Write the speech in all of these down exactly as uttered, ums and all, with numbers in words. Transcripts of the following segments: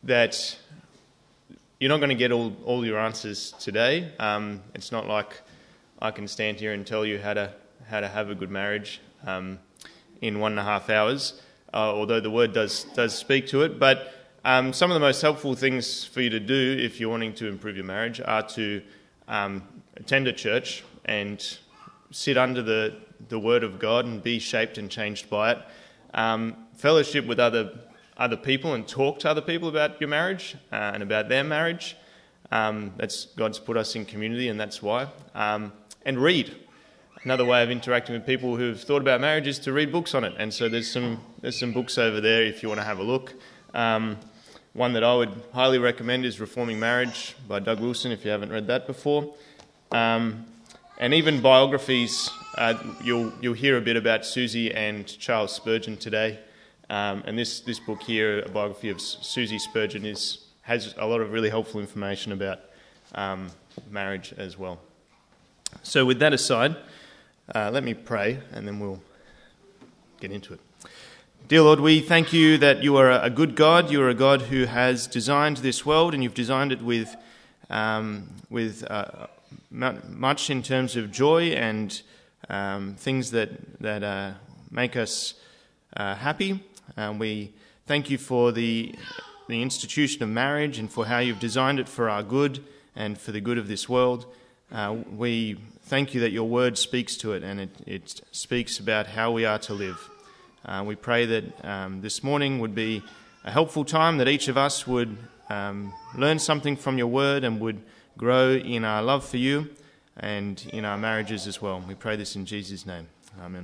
that you're not going to get all, all your answers today. Um, it's not like I can stand here and tell you how to how to have a good marriage um, in one and a half hours, uh, although the Word does does speak to it. But um, some of the most helpful things for you to do if you're wanting to improve your marriage are to um, attend a church and sit under the, the Word of God and be shaped and changed by it. Um, fellowship with other other people and talk to other people about your marriage uh, and about their marriage. Um, that's God's put us in community, and that's why. Um, and read. Another way of interacting with people who've thought about marriage is to read books on it. And so there's some there's some books over there if you want to have a look. Um, one that I would highly recommend is Reforming Marriage by Doug Wilson, if you haven't read that before. Um, and even biographies. Uh, you'll you'll hear a bit about Susie and Charles Spurgeon today. Um, and this, this book here, a biography of Susie Spurgeon, is has a lot of really helpful information about um, marriage as well. So with that aside, uh, let me pray and then we'll get into it. Dear Lord, we thank you that you are a good God. You are a God who has designed this world, and you've designed it with um, with uh, much in terms of joy and um, things that, that uh, make us uh, happy. Um, we thank you for the the institution of marriage and for how you've designed it for our good and for the good of this world. Uh, we thank you that your word speaks to it, and it, it speaks about how we are to live. Uh, we pray that um, this morning would be a helpful time, that each of us would um, learn something from your word and would grow in our love for you and in our marriages as well. We pray this in Jesus' name. Amen.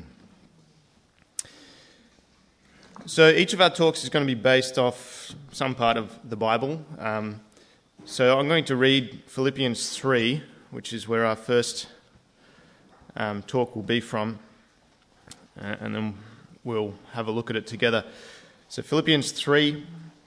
So each of our talks is going to be based off some part of the Bible. Um, so I'm going to read Philippians three, which is where our first um, talk will be from, uh, and then we'll have a look at it together. So Philippians three,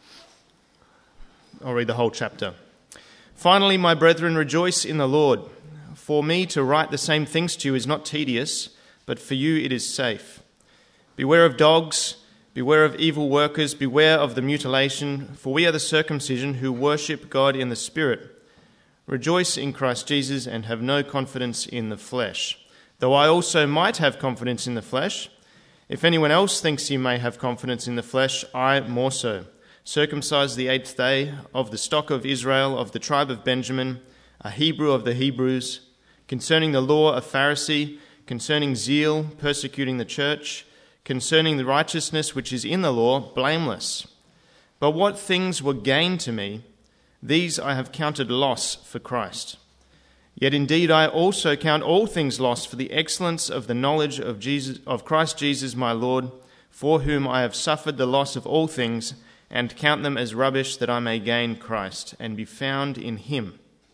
I'll read the whole chapter. Finally, my brethren, rejoice in the Lord. For me to write the same things to you is not tedious, but for you it is safe. Beware of dogs. Beware of evil workers, beware of the mutilation, for we are the circumcision who worship God in the Spirit. Rejoice in Christ Jesus and have no confidence in the flesh. Though I also might have confidence in the flesh, if anyone else thinks he may have confidence in the flesh, I more so. Circumcised the eighth day, of the stock of Israel, of the tribe of Benjamin, a Hebrew of the Hebrews, concerning the law a Pharisee, concerning zeal, persecuting the church, concerning the righteousness which is in the law, blameless. But what things were gain to me, these I have counted loss for Christ. Yet indeed I also count all things lost for the excellence of the knowledge of Jesus, of Christ Jesus my Lord, for whom I have suffered the loss of all things, and count them as rubbish, that I may gain Christ, and be found in him,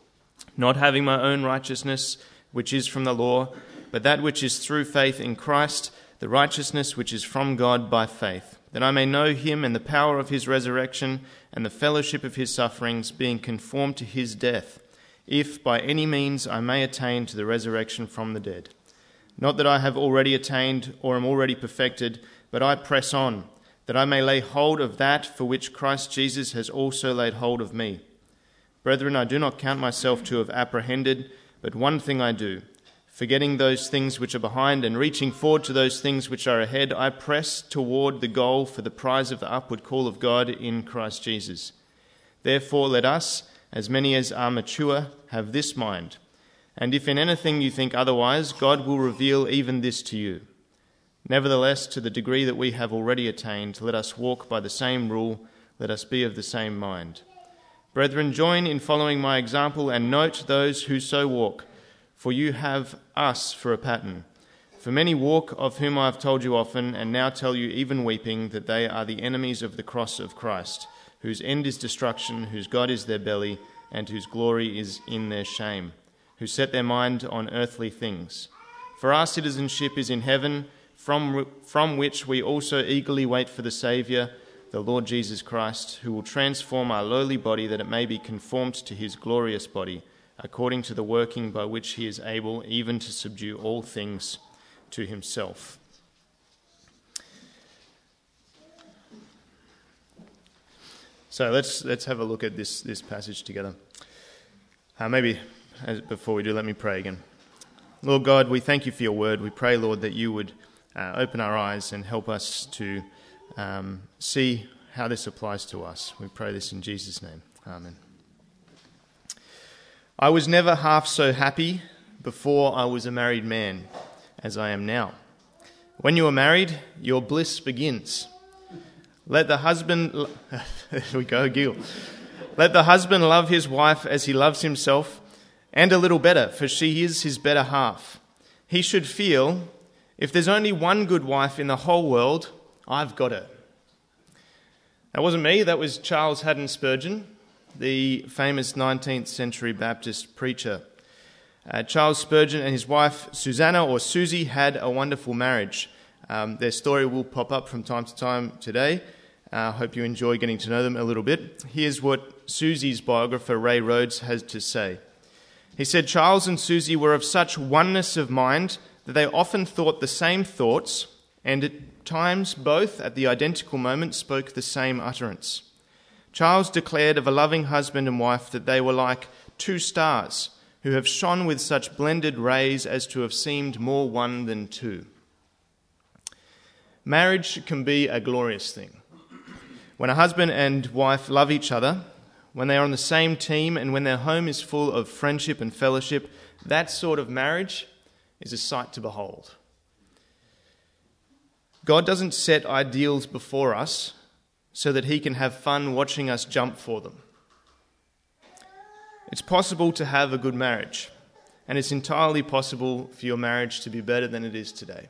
not having my own righteousness, which is from the law, but that which is through faith in Christ, the righteousness which is from God by faith, that I may know him and the power of his resurrection and the fellowship of his sufferings, being conformed to his death, if by any means I may attain to the resurrection from the dead. Not that I have already attained or am already perfected, but I press on, that I may lay hold of that for which Christ Jesus has also laid hold of me. Brethren, I do not count myself to have apprehended, but one thing I do, forgetting those things which are behind and reaching forward to those things which are ahead, I press toward the goal for the prize of the upward call of God in Christ Jesus. Therefore let us, as many as are mature, have this mind. And if in anything you think otherwise, God will reveal even this to you. Nevertheless, to the degree that we have already attained, let us walk by the same rule, let us be of the same mind. Brethren, join in following my example and note those who so walk, for you have us for a pattern. For many walk, of whom I have told you often, and now tell you even weeping, that they are the enemies of the cross of Christ, whose end is destruction, whose God is their belly, and whose glory is in their shame, who set their mind on earthly things. For our citizenship is in heaven, from, from which we also eagerly wait for the Saviour, the Lord Jesus Christ, who will transform our lowly body that it may be conformed to his glorious body, according to the working by which he is able even to subdue all things to himself. So let's let's have a look at this, this passage together. Uh, maybe as, before we do, let me pray again. Lord God, we thank you for your word. We pray, Lord, that you would uh, open our eyes and help us to um, see how this applies to us. We pray this in Jesus' name. Amen. I was never half so happy before I was a married man as I am now. When you are married, your bliss begins. Let the husband... Lo- there we go, giggle. Let the husband love his wife as he loves himself, and a little better, for she is his better half. He should feel, if there's only one good wife in the whole world, I've got her. That wasn't me, that was Charles Haddon Spurgeon, the famous nineteenth century Baptist preacher. Uh, Charles Spurgeon and his wife Susanna, or Susie, had a wonderful marriage. Um, their story will pop up from time to time today. I uh, hope you enjoy getting to know them a little bit. Here's what Susie's biographer Ray Rhodes has to say. He said, Charles and Susie were of such oneness of mind that they often thought the same thoughts, and at times both at the identical moment spoke the same utterance. Charles declared of a loving husband and wife that they were like two stars who have shone with such blended rays as to have seemed more one than two. Marriage can be a glorious thing. When a husband and wife love each other, when they are on the same team, and when their home is full of friendship and fellowship, that sort of marriage is a sight to behold. God doesn't set ideals before us so that he can have fun watching us jump for them. It's possible to have a good marriage, and it's entirely possible for your marriage to be better than it is today.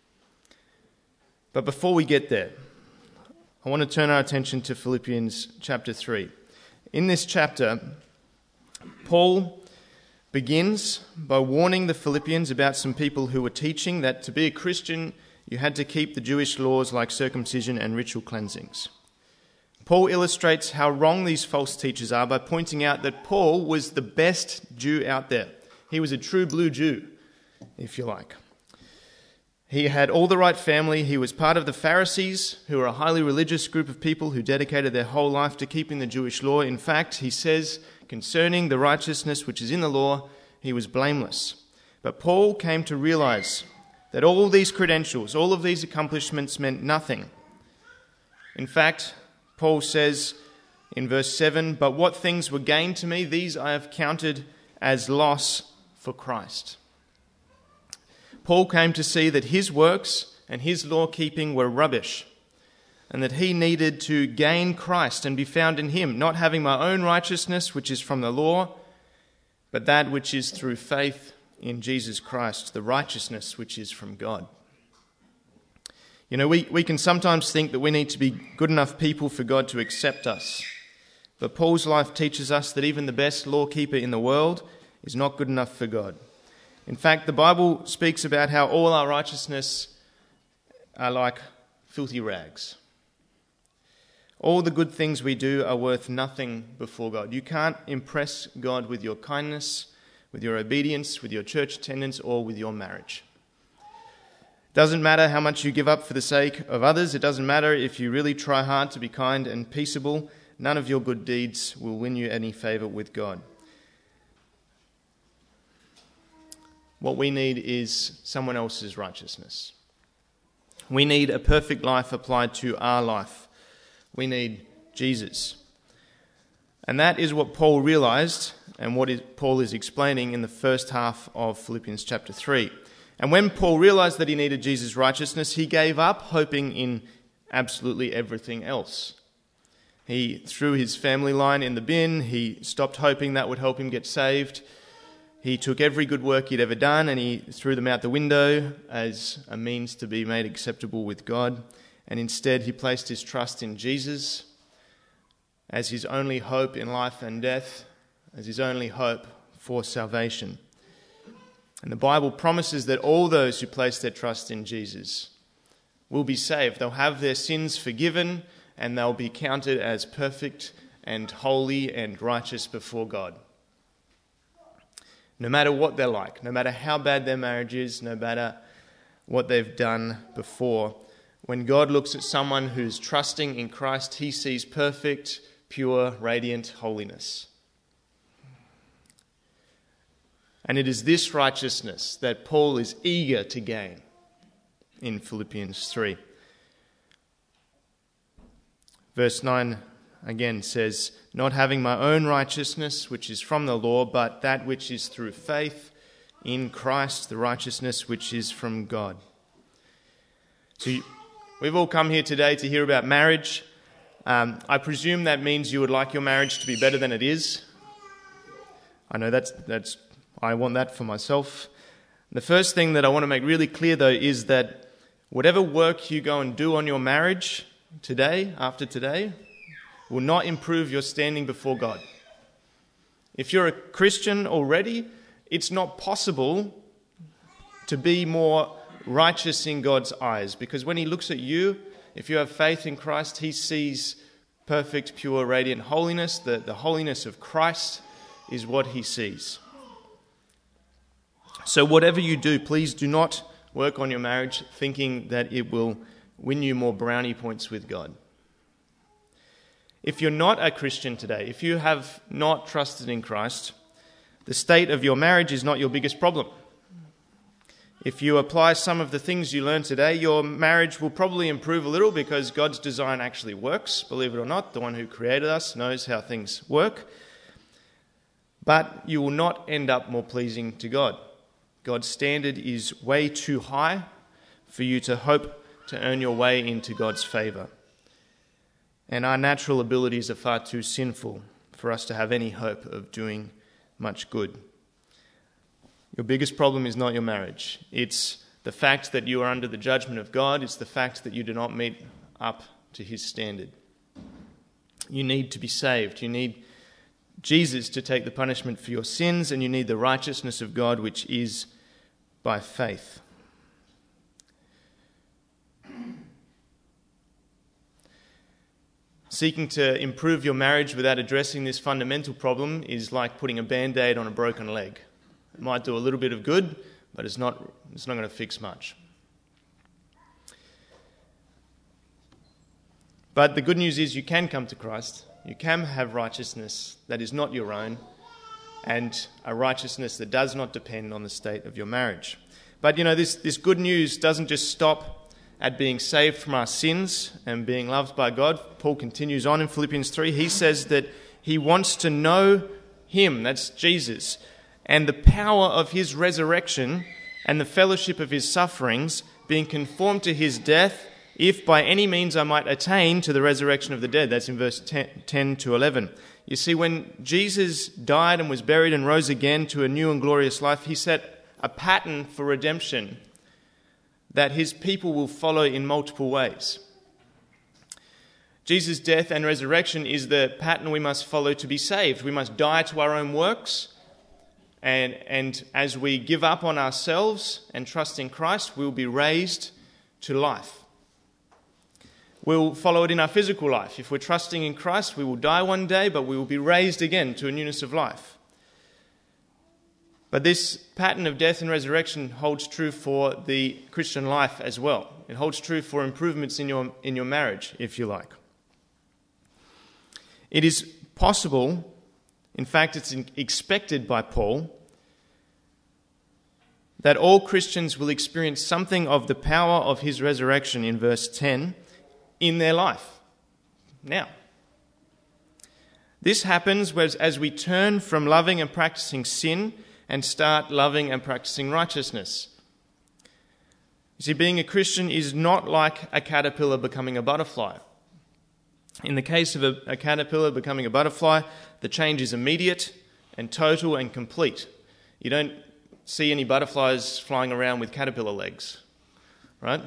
But before we get there, I want to turn our attention to Philippians chapter three. In this chapter, Paul begins by warning the Philippians about some people who were teaching that to be a Christian, you had to keep the Jewish laws like circumcision and ritual cleansings. Paul illustrates how wrong these false teachers are by pointing out that Paul was the best Jew out there. He was a true blue Jew, if you like. He had all the right family. He was part of the Pharisees, who were a highly religious group of people who dedicated their whole life to keeping the Jewish law. In fact, he says, concerning the righteousness which is in the law, he was blameless. But Paul came to realize that all these credentials, all of these accomplishments meant nothing. In fact, Paul says in verse seven, but what things were gained to me, these I have counted as loss for Christ. Paul came to see that his works and his law-keeping were rubbish, and that he needed to gain Christ and be found in him, not having my own righteousness, which is from the law, but that which is through faith in Jesus Christ, the righteousness which is from God. You know, we, we can sometimes think that we need to be good enough people for God to accept us. But Paul's life teaches us that even the best law-keeper in the world is not good enough for God. In fact, the Bible speaks about how all our righteousness are like filthy rags. All the good things we do are worth nothing before God. You can't impress God with your kindness, with your obedience, with your church attendance, or with your marriage. It doesn't matter how much you give up for the sake of others. It doesn't matter if you really try hard to be kind and peaceable. None of your good deeds will win you any favour with God. What we need is someone else's righteousness. We need a perfect life applied to our life. We need Jesus. And that is what Paul realized and what is, Paul is explaining in the first half of Philippians chapter three. And when Paul realized that he needed Jesus' righteousness, he gave up hoping in absolutely everything else. He threw his family line in the bin. He stopped hoping that would help him get saved. He took every good work he'd ever done and he threw them out the window as a means to be made acceptable with God. And instead he placed his trust in Jesus as his only hope in life and death, as his only hope for salvation. And the Bible promises that all those who place their trust in Jesus will be saved. They'll have their sins forgiven and they'll be counted as perfect and holy and righteous before God. No matter what they're like, no matter how bad their marriage is, no matter what they've done before, when God looks at someone who's trusting in Christ, he sees perfect, pure, radiant holiness. And it is this righteousness that Paul is eager to gain in Philippians three. Verse nine again says, "Not having my own righteousness, which is from the law, but that which is through faith in Christ, the righteousness which is from God." So you, we've all come here today to hear about marriage. Um, I presume that means you would like your marriage to be better than it is. I know that's that's I want that for myself. The first thing that I want to make really clear, though, is that whatever work you go and do on your marriage today, after today, will not improve your standing before God. If you're a Christian already, it's not possible to be more righteous in God's eyes, because when he looks at you, if you have faith in Christ, he sees perfect, pure, radiant holiness. The, the holiness of Christ is what he sees. So whatever you do, please do not work on your marriage thinking that it will win you more brownie points with God. If you're not a Christian today, if you have not trusted in Christ, the state of your marriage is not your biggest problem. If you apply some of the things you learned today, your marriage will probably improve a little because God's design actually works, believe it or not. The one who created us knows how things work. But you will not end up more pleasing to God. God's standard is way too high for you to hope to earn your way into God's favour. And our natural abilities are far too sinful for us to have any hope of doing much good. Your biggest problem is not your marriage. It's the fact that you are under the judgment of God. It's the fact that you do not meet up to his standard. You need to be saved. You need Jesus to take the punishment for your sins, and you need the righteousness of God, which is by faith. Seeking to improve your marriage without addressing this fundamental problem is like putting a band-aid on a broken leg. It might do a little bit of good, but it's not, it's not going to fix much. But the good news is you can come to Christ. You can have righteousness that is not your own, and a righteousness that does not depend on the state of your marriage. But you know, this, this good news doesn't just stop at being saved from our sins and being loved by God. Paul continues on in Philippians three. He says that he wants to know him, that's Jesus, and the power of his resurrection and the fellowship of his sufferings, being conformed to his death, if by any means I might attain to the resurrection of the dead. That's in verse ten to eleven. You see, when Jesus died and was buried and rose again to a new and glorious life, he set a pattern for redemption that his people will follow in multiple ways. Jesus' death and resurrection is the pattern we must follow to be saved. We must die to our own works, and, and as we give up on ourselves and trust in Christ, we'll be raised to life. We'll follow it in our physical life. If we're trusting in Christ, we will die one day, but we will be raised again to a newness of life. But this pattern of death and resurrection holds true for the Christian life as well. It holds true for improvements in your, in your marriage, if you like. It is possible, in fact, it's expected by Paul, that all Christians will experience something of the power of his resurrection in verse ten in their life now. This happens as we turn from loving and practicing sin and start loving and practicing righteousness. You see, being a Christian is not like a caterpillar becoming a butterfly. In the case of a, a caterpillar becoming a butterfly, the change is immediate and total and complete. You don't see any butterflies flying around with caterpillar legs, right?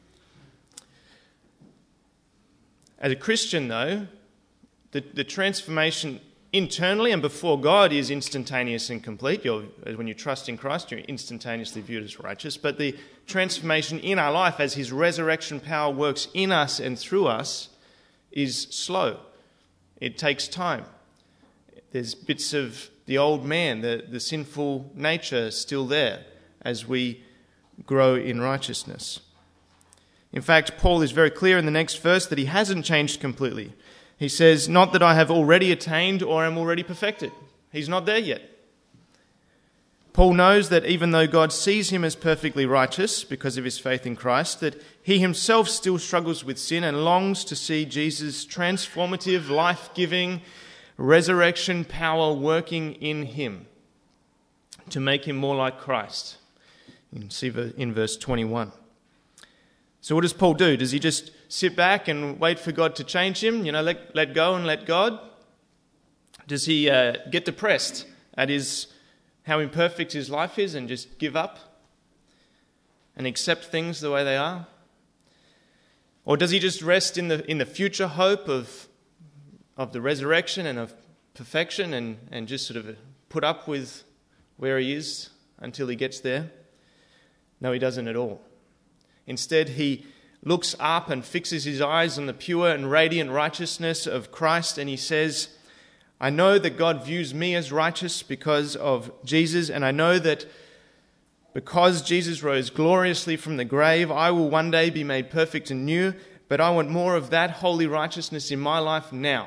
As a Christian, though, the, the transformation internally and before God is instantaneous and complete. You're, when you trust in Christ, you're instantaneously viewed as righteous. But the transformation in our life as his resurrection power works in us and through us is slow. It takes time. There's bits of the old man, the, the sinful nature still there as we grow in righteousness. In fact, Paul is very clear in the next verse that he hasn't changed completely. He says, not that I have already attained or am already perfected. He's not there yet. Paul knows that even though God sees him as perfectly righteous because of his faith in Christ, that he himself still struggles with sin and longs to see Jesus' transformative, life-giving, resurrection power working in him to make him more like Christ. You can see in verse twenty-one. So what does Paul do? Does he just sit back and wait for God to change him? You know, let, let go and let God? Does he uh, get depressed at his how imperfect his life is and just give up and accept things the way they are? Or does he just rest in the in the future hope of of the resurrection and of perfection and, and just sort of put up with where he is until he gets there? No, he doesn't at all. Instead, he looks up and fixes his eyes on the pure and radiant righteousness of Christ, and he says, I know that God views me as righteous because of Jesus, and I know that because Jesus rose gloriously from the grave, I will one day be made perfect and new, but I want more of that holy righteousness in my life now.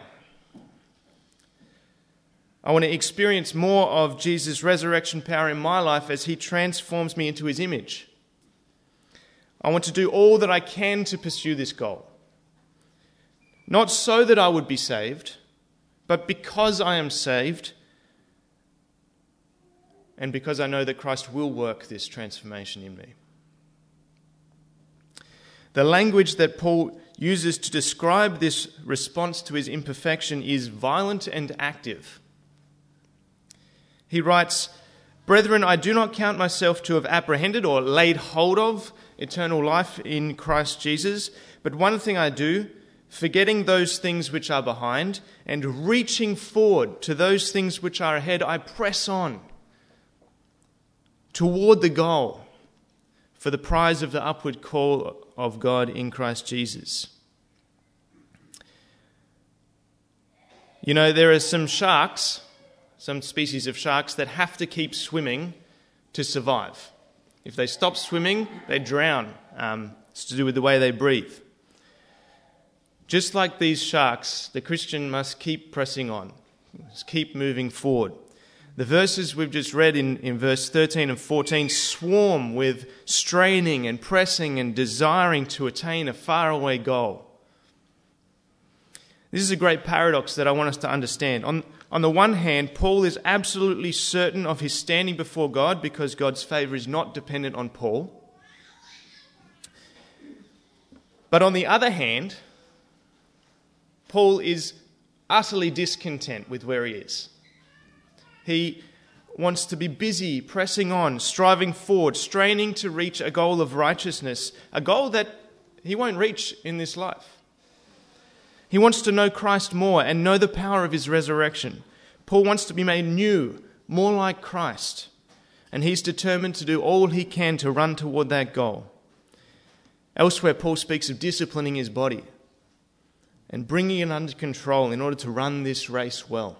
I want to experience more of Jesus' resurrection power in my life as he transforms me into his image. I want to do all that I can to pursue this goal. Not so that I would be saved, but because I am saved and because I know that Christ will work this transformation in me. The language that Paul uses to describe this response to his imperfection is violent and active. He writes, Brethren, I do not count myself to have apprehended or laid hold of eternal life in Christ Jesus, but one thing I do, forgetting those things which are behind and reaching forward to those things which are ahead, I press on toward the goal for the prize of the upward call of God in Christ Jesus. You know, there are some sharks, some species of sharks that have to keep swimming to survive. If they stop swimming, they drown. Um, it's to do with the way they breathe. Just like these sharks, the Christian must keep pressing on, must keep moving forward. The verses we've just read in, in verse thirteen and fourteen swarm with straining and pressing and desiring to attain a faraway goal. This is a great paradox that I want us to understand. On, on the one hand, Paul is absolutely certain of his standing before God because God's favour is not dependent on Paul. But on the other hand, Paul is utterly discontent with where he is. He wants to be busy, pressing on, striving forward, straining to reach a goal of righteousness, a goal that he won't reach in this life. He wants to know Christ more and know the power of his resurrection. Paul wants to be made new, more like Christ, and he's determined to do all he can to run toward that goal. Elsewhere, Paul speaks of disciplining his body and bringing it under control in order to run this race well.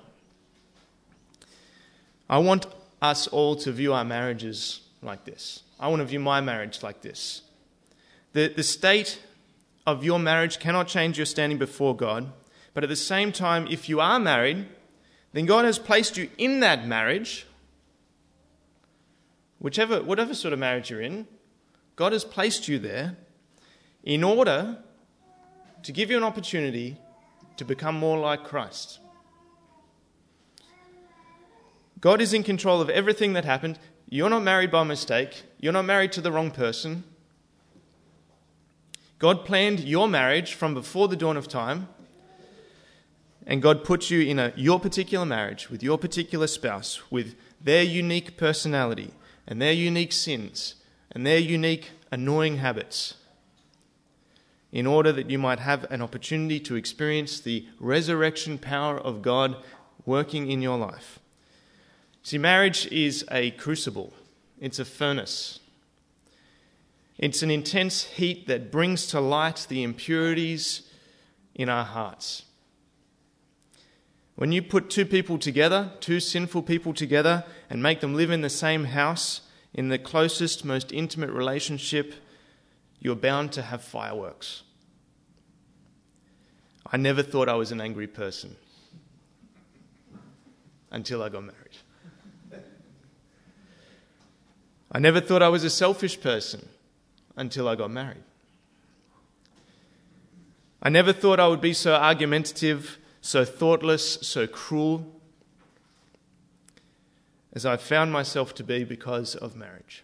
I want us all to view our marriages like this. I want to view my marriage like this. The, the state of your marriage cannot change your standing before God, but at the same time, if you are married, then God has placed you in that marriage, whichever, whatever sort of marriage you're in, God has placed you there in order to give you an opportunity to become more like Christ. God is in control of everything that happened. You're not married by mistake. You're not married to the wrong person. God planned your marriage from before the dawn of time, and God put you in a your particular marriage with your particular spouse, with their unique personality and their unique sins and their unique annoying habits, in order that you might have an opportunity to experience the resurrection power of God working in your life. See, marriage is a crucible. It's a furnace. It's an intense heat that brings to light the impurities in our hearts. When you put two people together, two sinful people together, and make them live in the same house, in the closest, most intimate relationship, you're bound to have fireworks. I never thought I was an angry person until I got married. I never thought I was a selfish person until I got married. I never thought I would be so argumentative, so thoughtless, so cruel as I found myself to be because of marriage.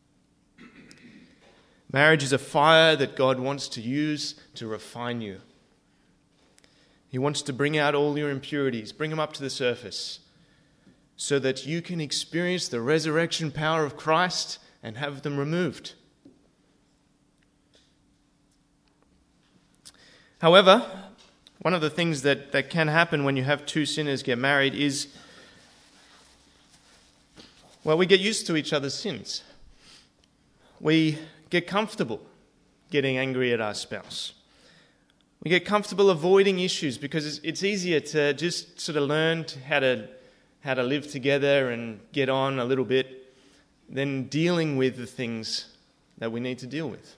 Marriage is a fire that God wants to use to refine you. He wants to bring out all your impurities, bring them up to the surface, so that you can experience the resurrection power of Christ and have them removed. However, one of the things that, that can happen when you have two sinners get married is, well, we get used to each other's sins. We get comfortable getting angry at our spouse. We get comfortable avoiding issues because it's, it's easier to just sort of learn to how to how to live together and get on a little bit than dealing with the things that we need to deal with.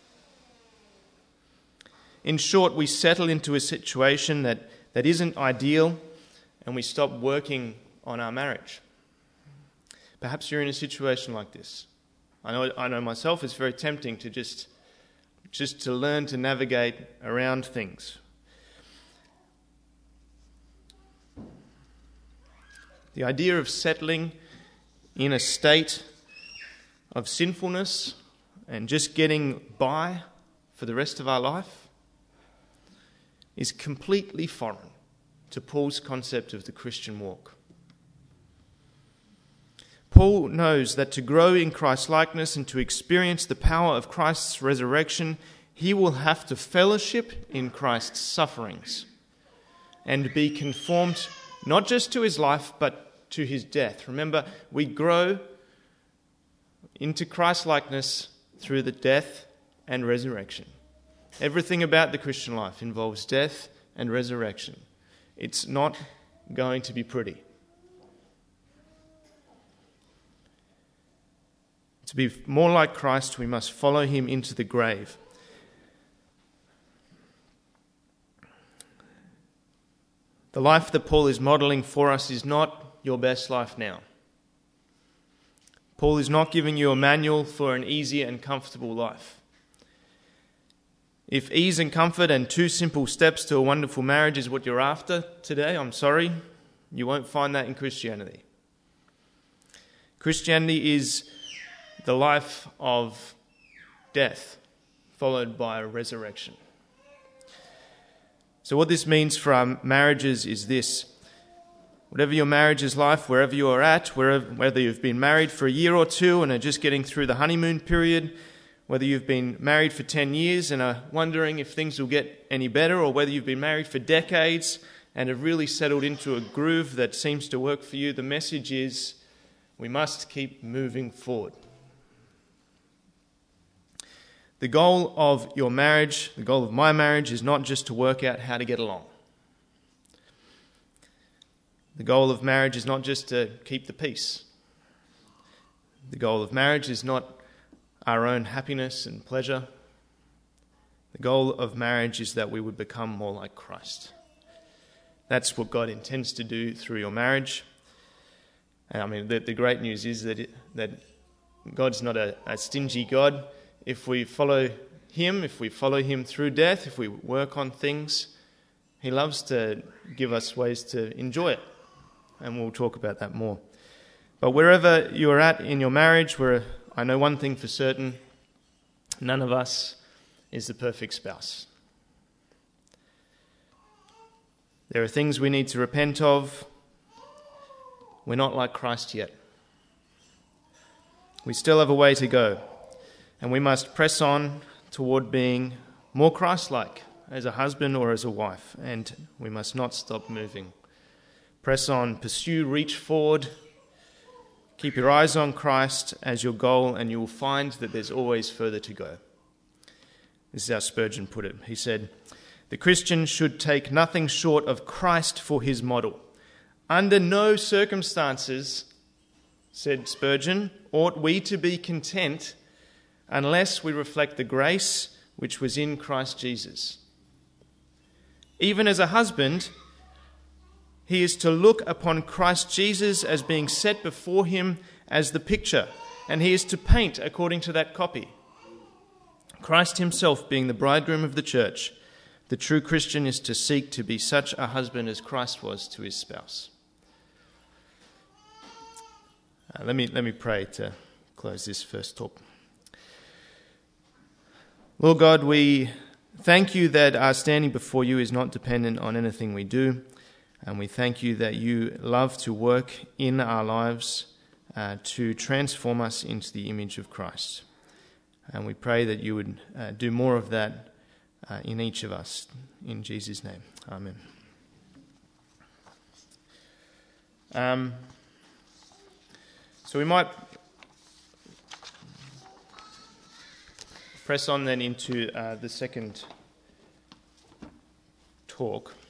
In short, we settle into a situation that, that isn't ideal and we stop working on our marriage. Perhaps you're in a situation like this. I know, I know myself, it's very tempting to just, just to learn to navigate around things. The idea of settling in a state of sinfulness and just getting by for the rest of our life is completely foreign to Paul's concept of the Christian walk. Paul knows that to grow in Christ's likeness and to experience the power of Christ's resurrection, he will have to fellowship in Christ's sufferings and be conformed not just to his life, but to his death. Remember, we grow into Christ's likeness through the death and resurrection. Everything about the Christian life involves death and resurrection. It's not going to be pretty. To be more like Christ, we must follow him into the grave. The life that Paul is modeling for us is not your best life now. Paul is not giving you a manual for an easy and comfortable life. If ease and comfort and two simple steps to a wonderful marriage is what you're after today, I'm sorry, you won't find that in Christianity. Christianity is the life of death, followed by a resurrection. So what this means for our marriages is this. Whatever your marriage is like, wherever you are at, wherever, whether you've been married for a year or two and are just getting through the honeymoon period, whether you've been married for ten years and are wondering if things will get any better, or whether you've been married for decades and have really settled into a groove that seems to work for you, the message is we must keep moving forward. The goal of your marriage, the goal of my marriage, is not just to work out how to get along. The goal of marriage is not just to keep the peace. The goal of marriage is not our own happiness and pleasure. The goal of marriage is that we would become more like Christ. That's what God intends to do through your marriage. And I mean, the, the great news is that it, that God's not a, a stingy God. If we follow him, if we follow him through death, if we work on things, he loves to give us ways to enjoy it. And we'll talk about that more. But wherever you're at in your marriage, where I know one thing for certain, none of us is the perfect spouse. There are things we need to repent of. We're not like Christ yet. We still have a way to go, and we must press on toward being more Christ-like as a husband or as a wife, and we must not stop moving. Press on, pursue, reach forward. Keep your eyes on Christ as your goal, and you will find that there's always further to go. This is how Spurgeon put it. He said, "The Christian should take nothing short of Christ for his model. Under no circumstances," said Spurgeon, "ought we to be content unless we reflect the grace which was in Christ Jesus." Even as a husband, he is to look upon Christ Jesus as being set before him as the picture, and he is to paint according to that copy. Christ himself being the bridegroom of the church, the true Christian is to seek to be such a husband as Christ was to his spouse. Uh, let me let me pray to close this first talk. Lord God, we thank you that our standing before you is not dependent on anything we do, and we thank you that you love to work in our lives uh, to transform us into the image of Christ. And we pray that you would uh, do more of that uh, in each of us. In Jesus' name, amen. Um, so we might press on then into uh, the second talk.